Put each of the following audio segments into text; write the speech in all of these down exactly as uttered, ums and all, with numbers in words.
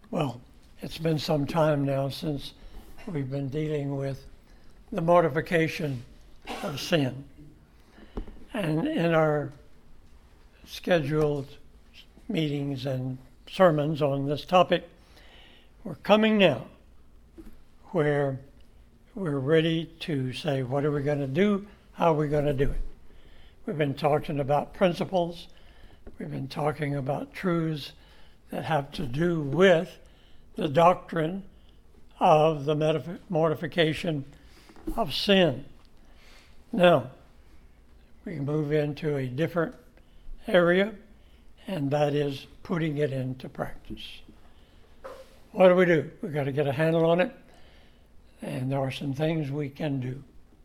Well, it's been some time now since we've been dealing with the mortification of sin. And in our scheduled meetings and sermons on this topic, we're coming now where we're ready to say, what are we going to do? How are we going to do it? We've been talking about principles. We've been talking about truths that have to do with the doctrine of the mortification of sin. Now, we move into a different area, and that is putting it into practice. What do we do? We've got to get a handle on it, and there are some things we can do.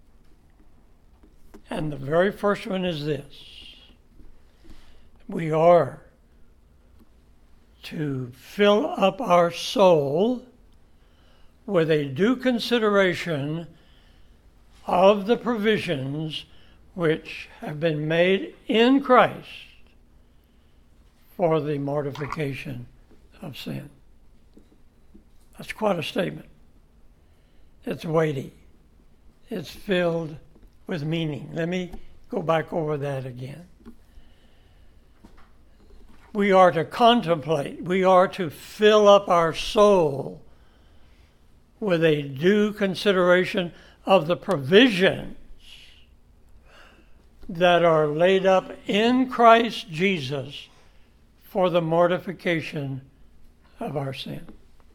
And the very first one is this. We are to fill up our soul with a due consideration of the provisions which have been made in Christ for the mortification of sin. That's quite a statement. It's weighty. It's filled with meaning. Let me go back over that again. We are to contemplate, we are to fill up our soul with a due consideration of the provisions that are laid up in Christ Jesus for the mortification of our sin.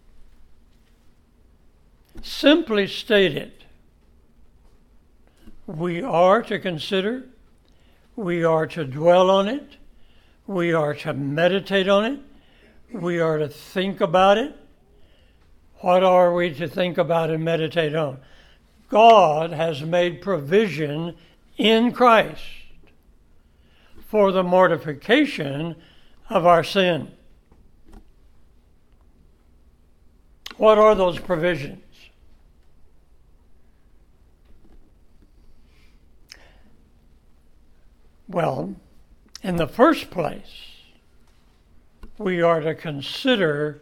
Simply stated, we are to consider, we are to dwell on it, we are to meditate on it. We are to think about it. What are we to think about and meditate on? God has made provision in Christ for the mortification of our sin. What are those provisions? Well, in the first place, we are to consider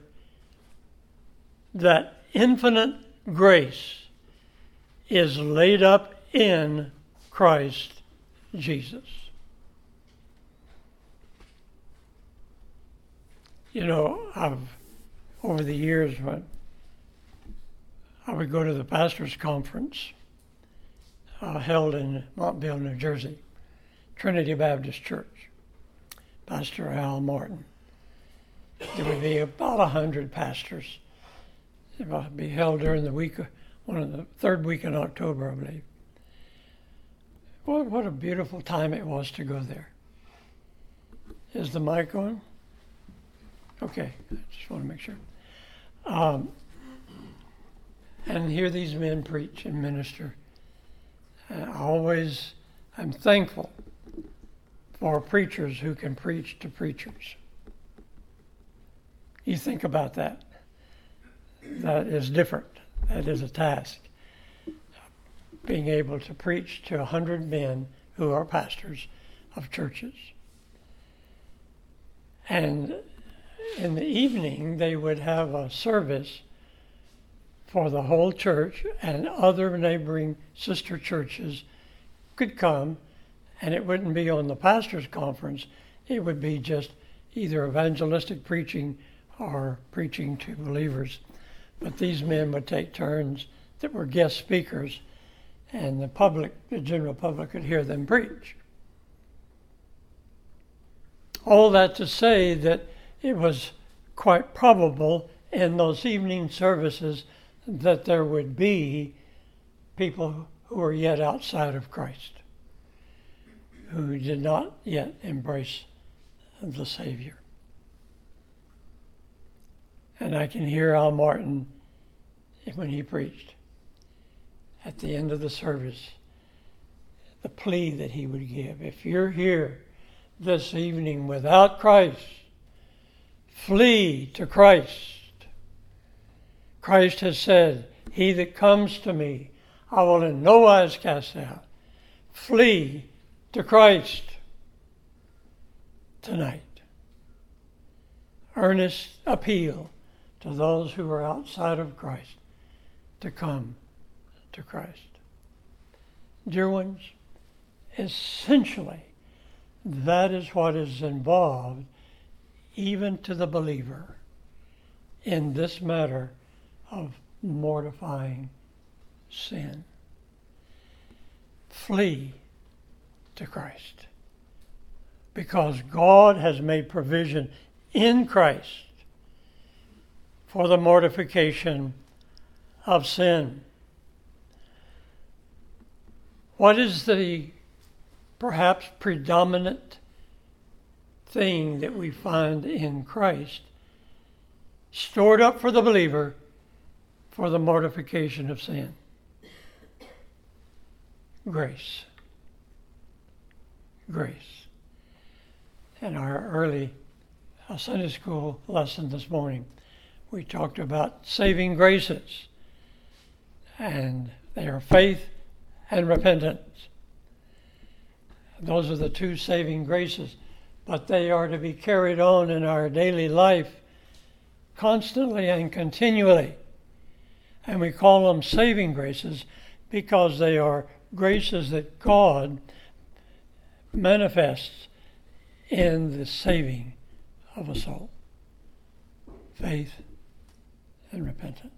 that infinite grace is laid up in Christ Jesus. You know, I've, over the years, when I would go to the pastor's conference uh, held in Montville, New Jersey, Trinity Baptist Church. Pastor Al Martin. There would be about a hundred pastors. It would be held during the week, one of the third week in October, I believe. What, what a beautiful time it was to go there. Is the mic on? Okay, I just want to make sure. Um, and hear these men preach and minister. And I always, I'm thankful for preachers who can preach to preachers. You think about that. That is different. That is a task. Being able to preach to a hundred men who are pastors of churches. And in the evening, they would have a service for the whole church, and other neighboring sister churches could come. And it wouldn't be on the pastor's conference. It would be just either evangelistic preaching or preaching to believers. But these men would take turns that were guest speakers, and the public, the general public, could hear them preach. All that to say that it was quite probable in those evening services that there would be people who were yet outside of Christ, who did not yet embrace the Savior. And I can hear Al Martin, when he preached, at the end of the service, the plea that he would give. If you're here this evening without Christ, flee to Christ. Christ has said, he that comes to me, I will in no wise cast out. Flee to Christ tonight. Earnest appeal to those who are outside of Christ to come to Christ. Dear ones, essentially, that is what is involved, even to the believer, in this matter of mortifying sin. Flee to Christ, because God has made provision in Christ for the mortification of sin. What is the perhaps predominant thing that we find in Christ stored up for the believer for the mortification of sin? Grace. Grace. In our early uh, Sunday school lesson this morning, we talked about saving graces, and they are faith and repentance. Those are the two saving graces, but they are to be carried on in our daily life constantly and continually. And we call them saving graces because they are graces that God manifests in the saving of a soul. Faith and repentance.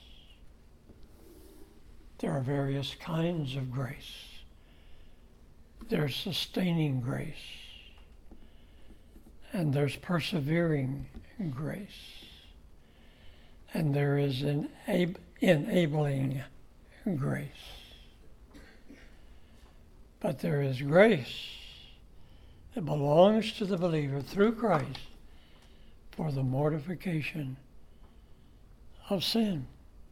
There are various kinds of grace. There's sustaining grace, and there's persevering grace, and there is enab- enabling grace. But there is grace that belongs to the believer through Christ for the mortification of sin.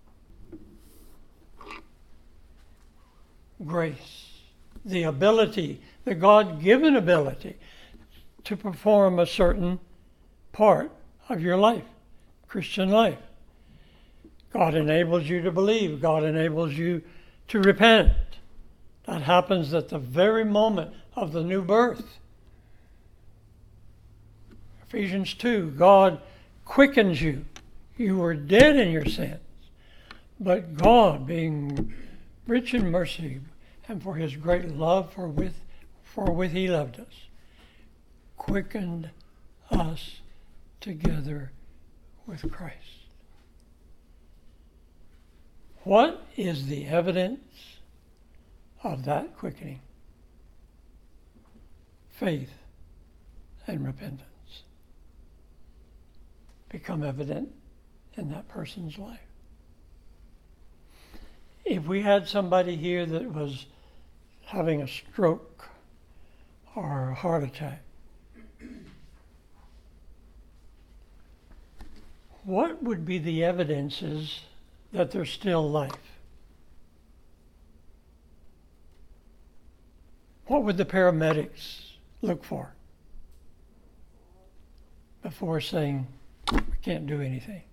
Grace, the ability, the God-given ability to perform a certain part of your life, Christian life. God enables you to believe. God enables you to repent. That happens at the very moment of the new birth. Ephesians two, God quickens you. You were dead in your sins, but God, being rich in mercy and for his great love for with, for with he loved us, quickened us together with Christ. What is the evidence of that quickening? Faith and repentance become evident in that person's life. If we had somebody here that was having a stroke or a heart attack, what would be the evidences that there's still life? What would the paramedics look for before saying, we can't do anything?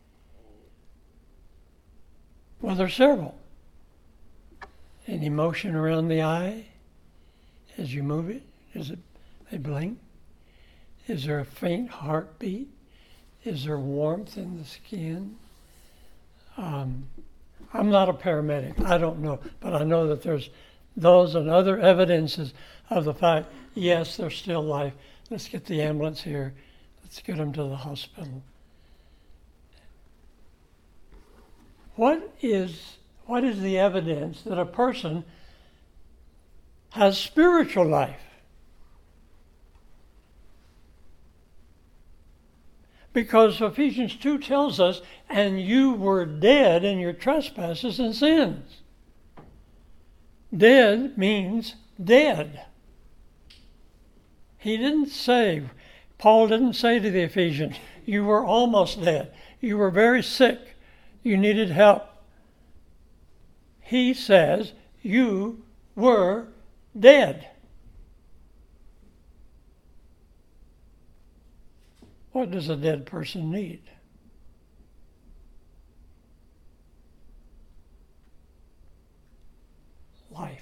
Well, there's several. Any motion around the eye as you move it? Is it they blink? Is there a faint heartbeat? Is there warmth in the skin? Um, I'm not a paramedic. I don't know. But I know that there's those and other evidences of the fact, yes, there's still life. Let's get the ambulance here. Let's get them to the hospital. What is what is the evidence that a person has spiritual life? Because Ephesians two tells us, and you were dead in your trespasses and sins. Dead means dead. He didn't say, Paul didn't say to the Ephesians, you were almost dead. You were very sick. You needed help. He says, you were dead. What does a dead person need? Life.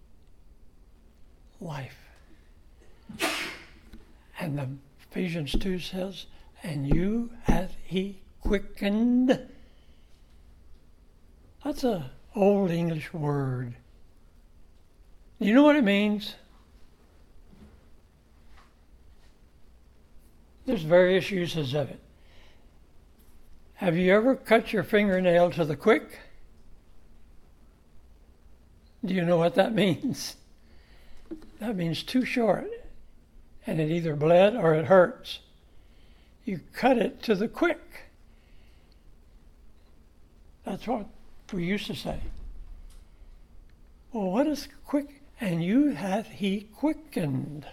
Life. And the Ephesians two says, and you hath he quickened. That's an old English word. You know what it means? There's various uses of it. Have you ever cut your fingernail to the quick? Do you know what that means? That means too short, and it either bled or it hurts. You cut it to the quick. That's what we used to say. Well, what is quick? And you hath he quickened.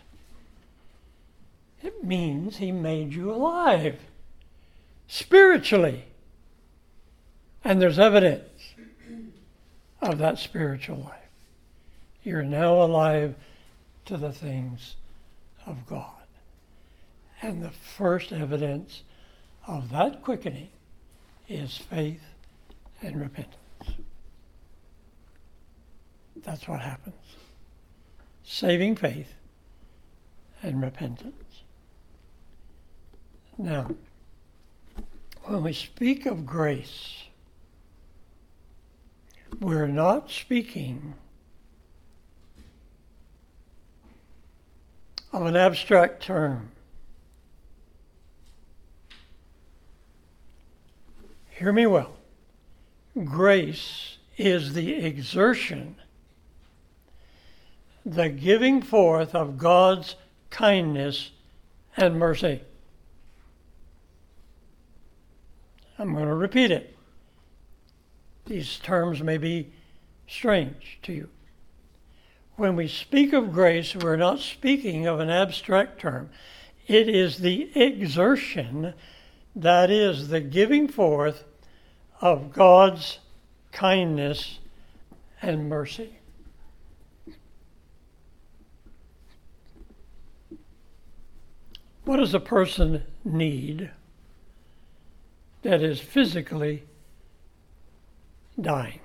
It means he made you alive, spiritually. And there's evidence of that spiritual life. You're now alive to the things of God. And the first evidence of that quickening is faith and repentance. That's what happens. Saving faith and repentance. Now, when we speak of grace, we're not speaking of an abstract term. Hear me well. Grace is the exertion, the giving forth of God's kindness and mercy. I'm going to repeat it. These terms may be strange to you. When we speak of grace, we're not speaking of an abstract term. It is the exertion, that is, the giving forth of God's kindness and mercy. What does a person need that is physically dying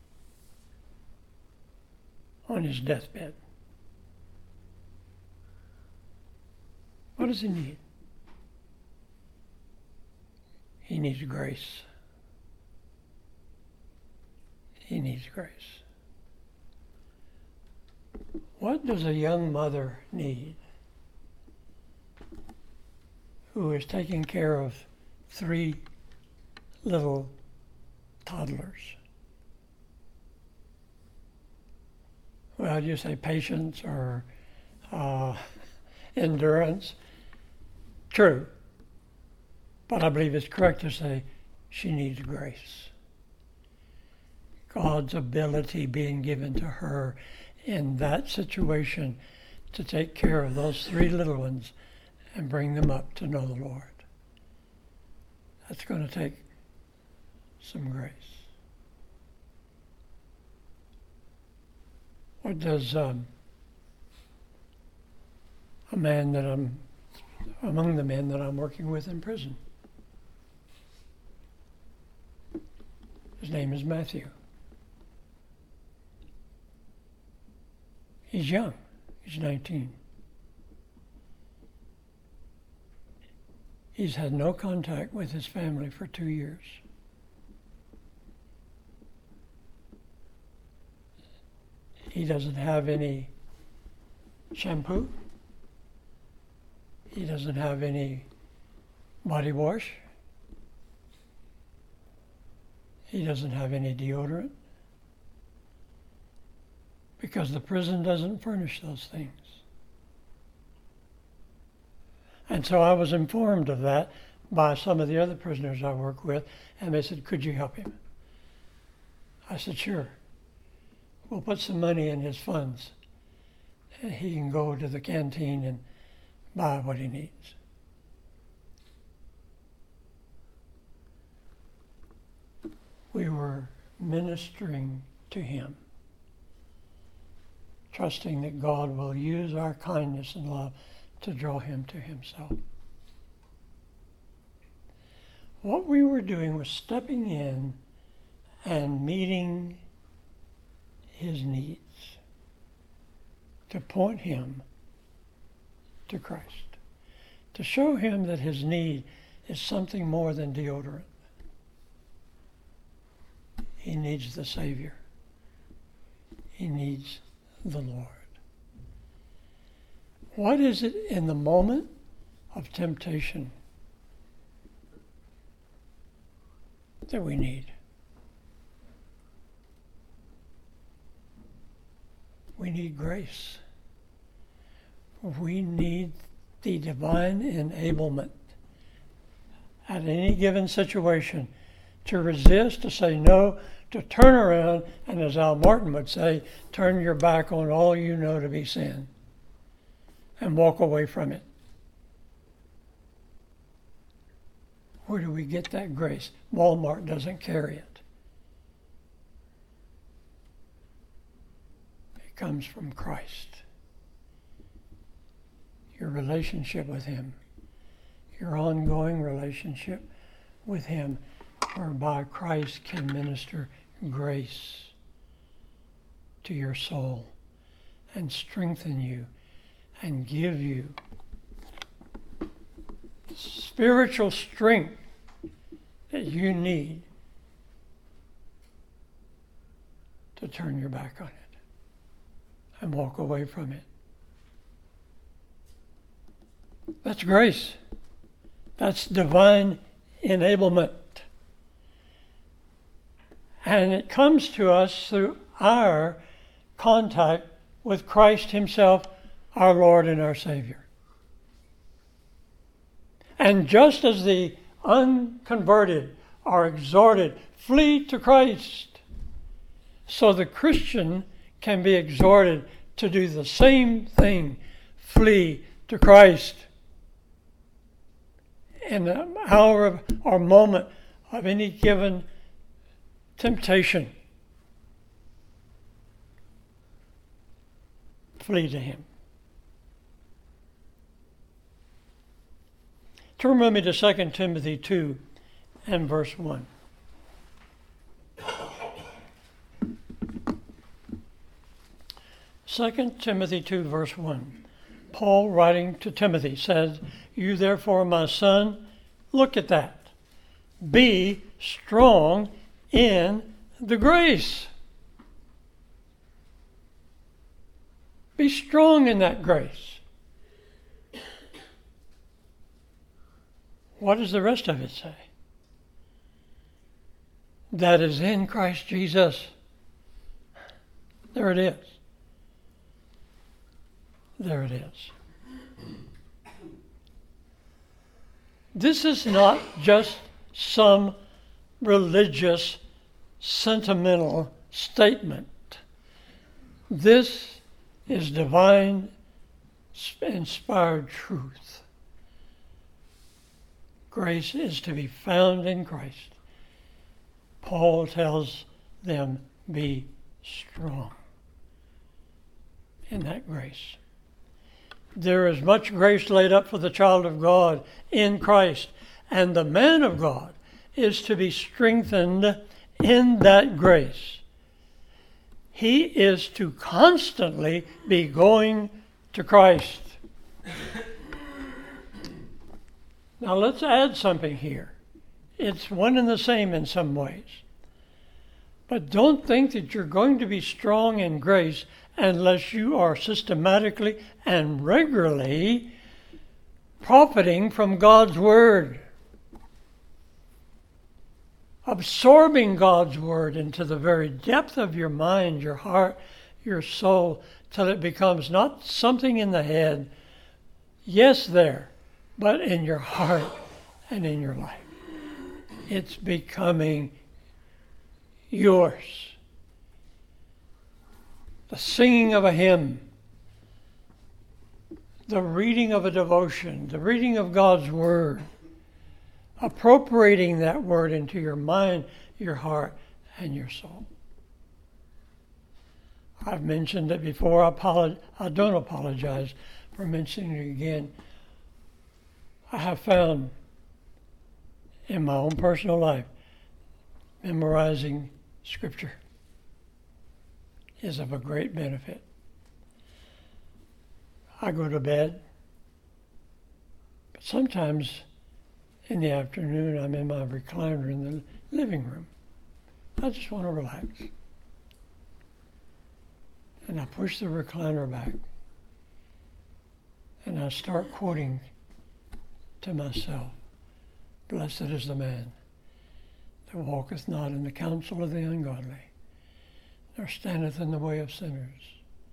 on his deathbed? What does he need? He needs grace. He needs grace. What does a young mother need who is taking care of three little toddlers? Well, you say patience or uh, endurance. True. But I believe it's correct to say she needs grace. God's ability being given to her in that situation to take care of those three little ones and bring them up to know the Lord. That's going to take some grace. What does um, a man that I'm, among the men that I'm working with in prison, his name is Matthew. He's young. He's nineteen. He's had no contact with his family for two years. He doesn't have any shampoo. He doesn't have any body wash. He doesn't have any deodorant, because the prison doesn't furnish those things. And so I was informed of that by some of the other prisoners I work with, and they said, could you help him? I said, sure. We'll put some money in his funds. And he can go to the canteen and buy what he needs. We were ministering to him, trusting that God will use our kindness and love to draw him to himself. What we were doing was stepping in and meeting his needs to point him to Christ, to show him that his need is something more than deodorant. He needs the Savior. He needs the Lord. What is it in the moment of temptation that we need? We need grace. We need the divine enablement at any given situation to resist, to say no, to turn around, and as Al Martin would say, turn your back on all you know to be sin and walk away from it. Where do we get that grace? Walmart doesn't carry it. It comes from Christ. Your relationship with Him, your ongoing relationship with Him, whereby Christ can minister grace to your soul and strengthen you and give you spiritual strength that you need to turn your back on it and walk away from it. That's grace. That's divine enablement. And it comes to us through our contact with Christ Himself, our Lord and our Savior. And just as the unconverted are exhorted, flee to Christ, so the Christian can be exhorted to do the same thing, flee to Christ. In the hour of, or moment of any given temptation, flee to Him. Turn with me to Second Timothy two and verse one. Second Timothy two, verse one. Paul, writing to Timothy, says, "You therefore, my son," look at that, "be strong in the grace." Be strong in that grace. What does the rest of it say? That is in Christ Jesus. There it is. There it is. This is not just some religious, sentimental statement. This is divine, inspired truth. Grace is to be found in Christ. Paul tells them, be strong in that grace. There is much grace laid up for the child of God in Christ, and the man of God is to be strengthened in that grace. He is to constantly be going to Christ. Now let's add something here. It's one and the same in some ways. But don't think that you're going to be strong in grace unless you are systematically and regularly profiting from God's Word. Absorbing God's Word into the very depth of your mind, your heart, your soul, till it becomes not something in the head, yes there, but in your heart and in your life. It's becoming yours. The singing of a hymn, the reading of a devotion, the reading of God's Word, appropriating that Word into your mind, your heart, and your soul. I've mentioned it before. I, apologize, I don't apologize for mentioning it again. I have found in my own personal life, memorizing Scripture is of a great benefit. I go to bed, but sometimes in the afternoon, I'm in my recliner in the living room. I just want to relax. And I push the recliner back. And I start quoting to myself, "Blessed is the man that walketh not in the counsel of the ungodly, nor standeth in the way of sinners."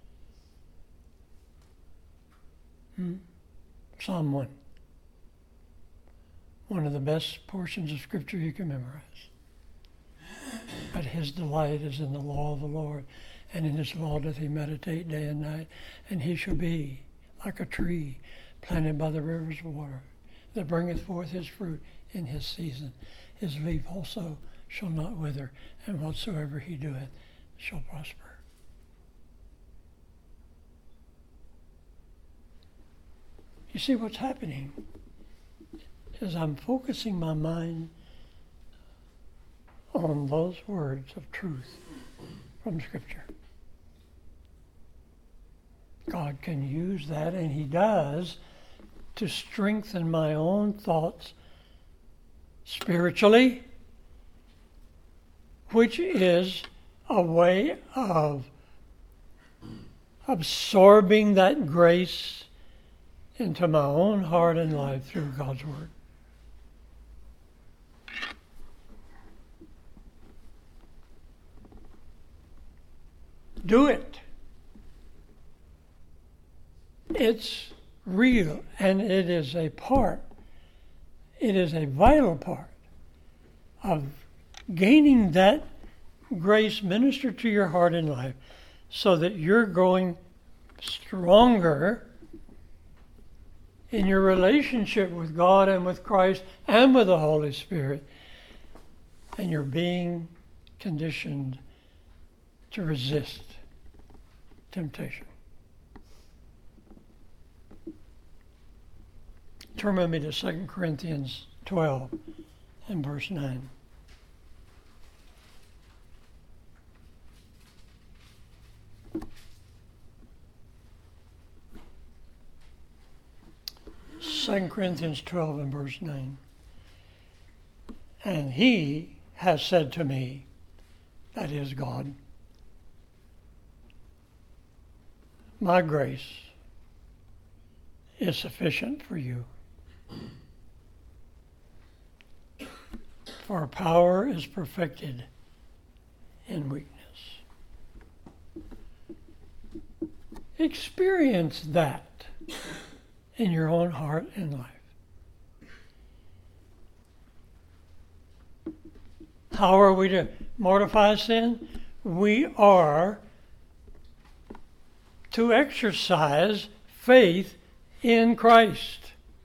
Hmm? Psalm one. One of the best portions of Scripture you can memorize. But his delight is in the law of the Lord, and in his law doth he meditate day and night. And he shall be like a tree planted by the rivers of water, that bringeth forth his fruit in his season. His leaf also shall not wither, and whatsoever he doeth shall prosper. You see, what's happening is I'm focusing my mind on those words of truth from Scripture. God can use that, and he does, to strengthen my own thoughts spiritually, which is a way of absorbing that grace into my own heart and life through God's Word. Do it. It's real, and it is a part, it is a vital part of gaining that grace ministered to your heart and life, so that you're growing stronger in your relationship with God and with Christ and with the Holy Spirit, and you're being conditioned to resist temptation. Turn with me to Second Corinthians twelve and verse nine. Second Corinthians twelve and verse nine. And he has said to me, that is God, my grace is sufficient for you. For power is perfected in weakness. Experience that in your own heart and life. How are we to mortify sin? We are to exercise faith in Christ,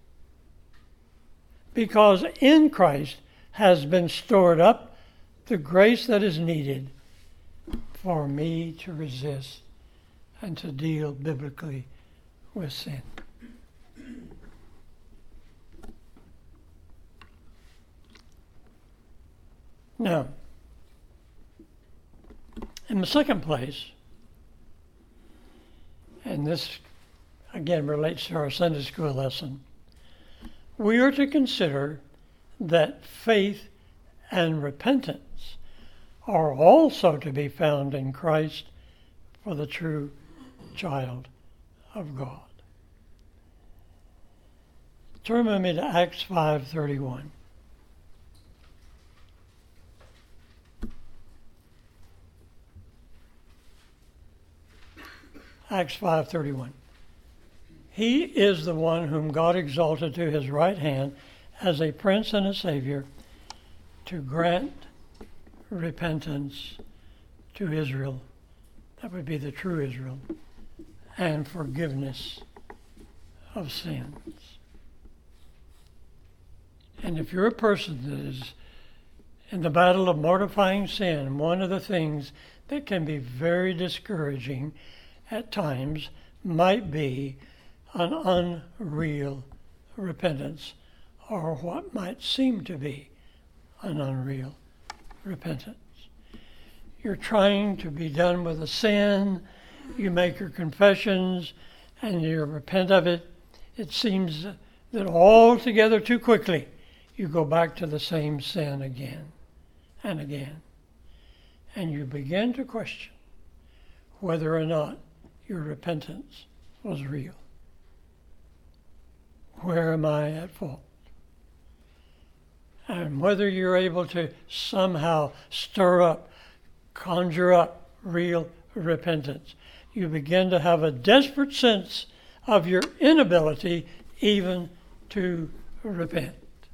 because in Christ has been stored up the grace that is needed for me to resist and to deal biblically with sin. Now, in the second place, and this again relates to our Sunday school lesson, we are to consider that faith and repentance are also to be found in Christ for the true child of God. Turn with me to Acts five thirty-one. Acts five thirty-one. He is the one whom God exalted to his right hand as a prince and a savior, to grant repentance to Israel, that would be the true Israel, and forgiveness of sins. And if you're a person that is in the battle of mortifying sin, one of the things that can be very discouraging at times might be an unreal repentance, or what might seem to be an unreal repentance. You're trying to be done with a sin, you make your confessions, and you repent of it. It seems that altogether too quickly you go back to the same sin again and again. And you begin to question whether or not your repentance was real. Where am I at fault? And whether you're able to somehow stir up, conjure up real repentance. You begin to have a desperate sense of your inability even to repent.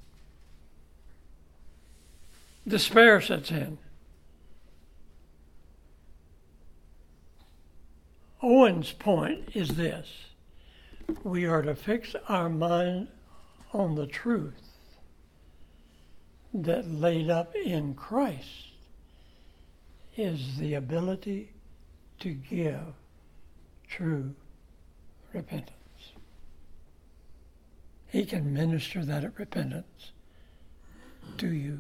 Despair sets in. Owen's point is this: we are to fix our mind on the truth that laid up in Christ is the ability to give true repentance. He can minister that repentance to you.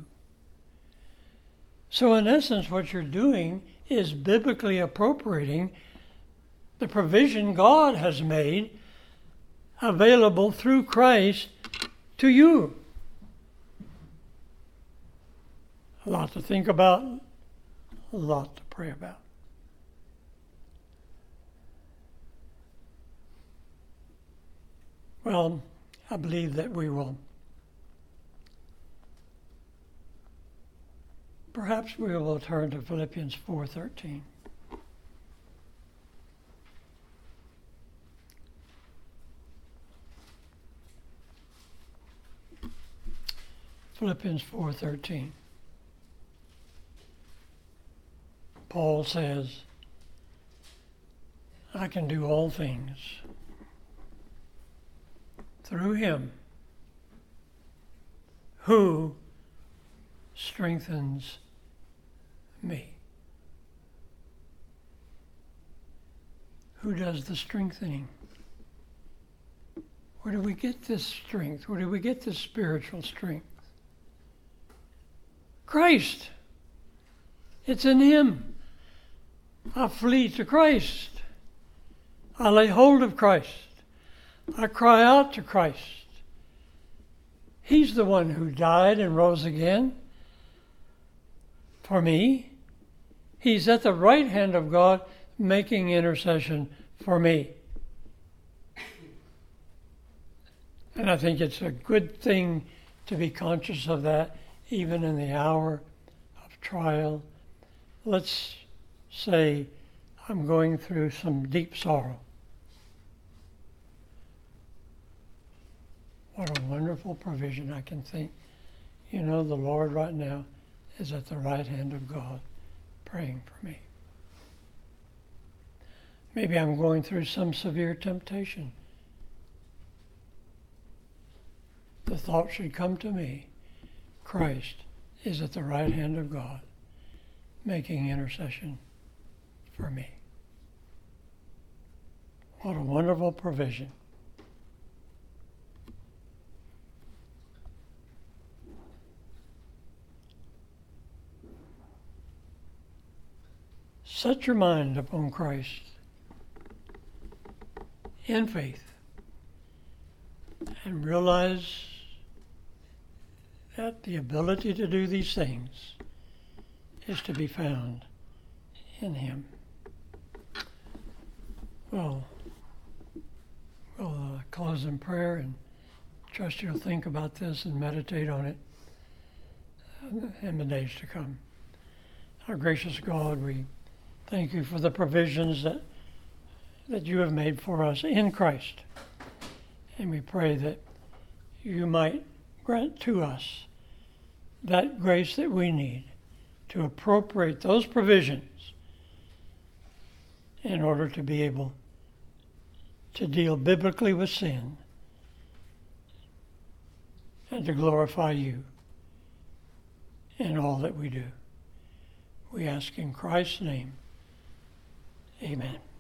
So in essence, what you're doing is biblically appropriating the provision God has made available through Christ to you. A lot to think about, a lot to pray about. Well, I believe that we will, perhaps we will turn to Philippians four thirteen. Philippians four thirteen. Paul says, I can do all things through him who strengthens me. Who does the strengthening? Where do we get this strength? Where do we get this spiritual strength? Christ. It's in him. I flee to Christ. I lay hold of Christ. I cry out to Christ. He's the one who died and rose again for me. He's at the right hand of God making intercession for me. And I think it's a good thing to be conscious of that, even in the hour of trial. Let's say I'm going through some deep sorrow. What a wonderful provision. I can think, you know, the Lord right now is at the right hand of God praying for me. Maybe I'm going through some severe temptation. The thought should come to me, Christ is at the right hand of God making intercession for me. What a wonderful provision. Set your mind upon Christ in faith and realize that the ability to do these things is to be found in him. Well, we'll uh, close in prayer and trust you'll think about this and meditate on it in the days to come. Our gracious God, we thank you for the provisions that that you have made for us in Christ. And we pray that you might grant to us that grace that we need to appropriate those provisions in order to be able to deal biblically with sin and to glorify you in all that we do. We ask in Christ's name. Amen.